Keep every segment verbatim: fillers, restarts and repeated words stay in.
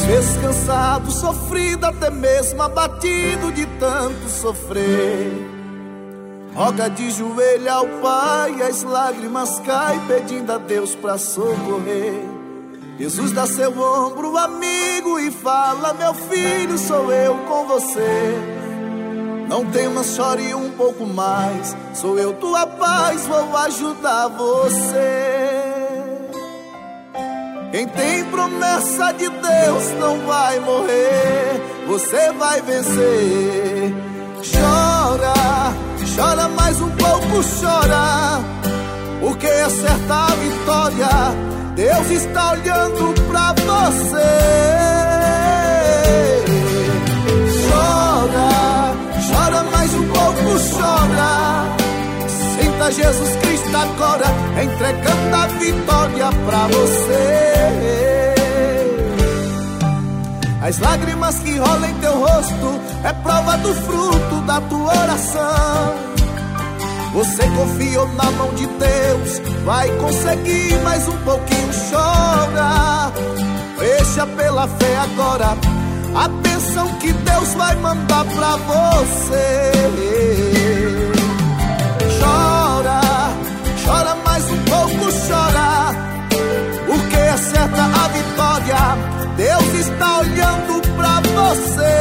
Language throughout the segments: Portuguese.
vezes cansado, sofrido, até mesmo abatido de tanto sofrer, roga de joelho ao Pai, as lágrimas caem pedindo a Deus pra socorrer. Jesus dá seu ombro amigo e fala: meu filho, sou eu com você. Não temas, chore um pouco mais, sou eu tua paz, vou ajudar você. Quem tem promessa de Deus não vai morrer, você vai vencer. Chora, chora mais um pouco, chora, porque é certa a vitória, Deus está olhando pra você. Chora, chora mais um pouco, chora, sinta Jesus Cristo agora entregando a vitória pra você. As lágrimas que rolam em teu rosto é prova do fruto da tua oração. Você confiou na mão de Deus, vai conseguir mais um pouquinho. Chora, deixa pela fé agora a bênção que Deus vai mandar pra você. Chora, chora mais um pouco, chora, porque é certa a vitória, Deus está olhando pra você.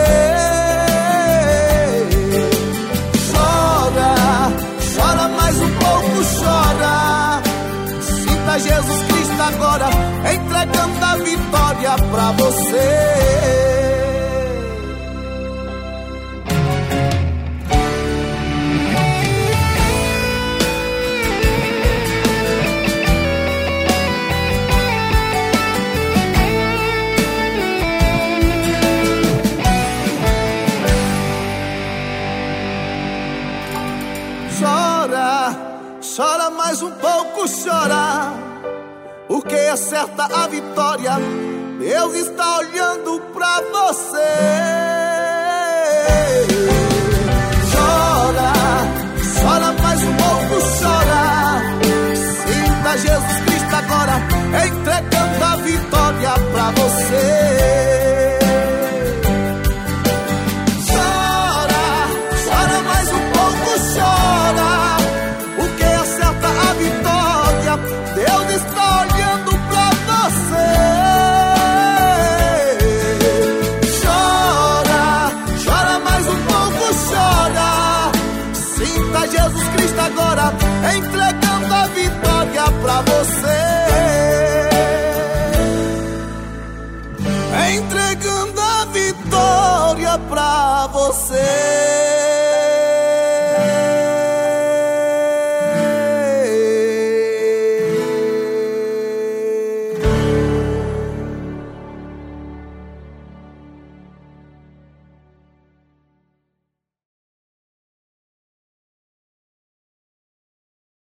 Chora, chora mais um pouco, chora, sinta Jesus Cristo agora entregando a vitória pra você. Chora mais um pouco, chora, porque é certa a vitória, Deus está olhando pra você. Chora, chora mais um pouco, chora, sinta Jesus Cristo agora entregando a vitória pra você. Jesus Cristo agora entregando a vitória pra você. Entregando a vitória pra você.